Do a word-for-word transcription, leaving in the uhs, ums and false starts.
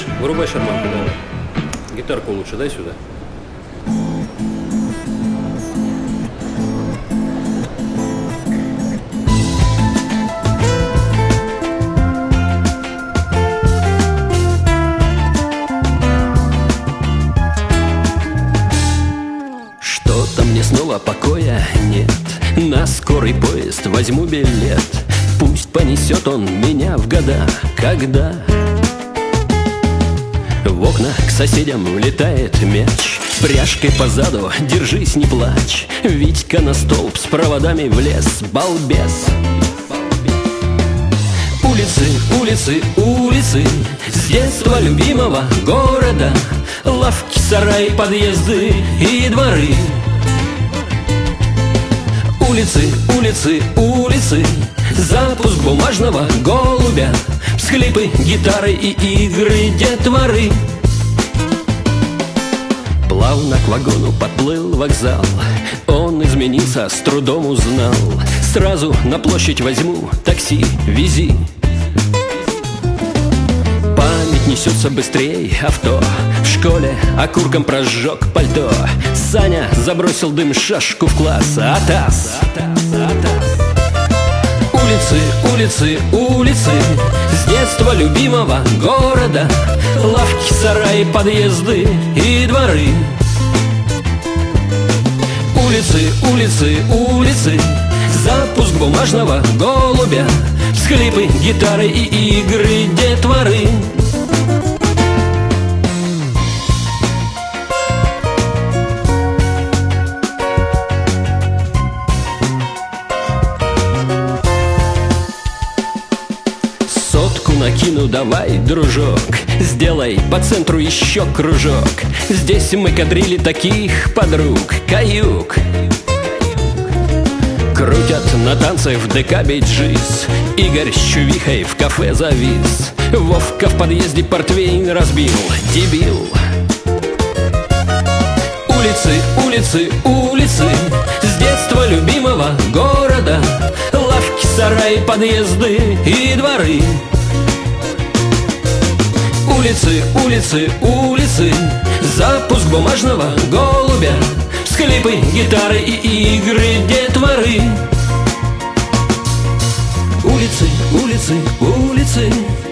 Вырубай шарманку, давай. Гитарку лучше дай сюда. Что-то мне снова покоя нет. На скорый поезд возьму билет. Пусть понесет он меня в года, когда в окна к соседям влетает мяч. Пряжкой позаду, держись, не плачь. Витька на столб с проводами в лес, балбес. Улицы, улицы, улицы, с детства любимого города. Лавки, сараи, подъезды и дворы. Улицы, улицы, улицы, запуск бумажного голубя. Всхлипы, гитары и игры детворы. Плавно к вагону подплыл вокзал. Он изменился, с трудом узнал. Сразу на площадь возьму такси, вези. Память несется быстрее авто. В школе окурком прожег пальто. Саня забросил дым шашку в класс. Атас, атас, атас. Улицы, улицы, улицы, с детства любимого города. Лавки, сараи, подъезды и дворы. Улицы, улицы, улицы, запуск бумажного голубя. Всхлипы, гитары и игры детворы. Сотку накину, давай, дружок. Сделай по центру еще кружок. Здесь мы кадрили таких подруг. Каюк. Крутят на танцах в ДК Бейджис. Игорь с чувихой в кафе завис. Вовка в подъезде портвейн разбил. Дебил. Улицы, улицы, улицы, с детства любимого города. Лавки, сараи, подъезды и дворы. Улицы, улицы, улицы, запуск бумажного голубя. Всхлипы, гитары и игры детворы. Улицы, улицы, улицы,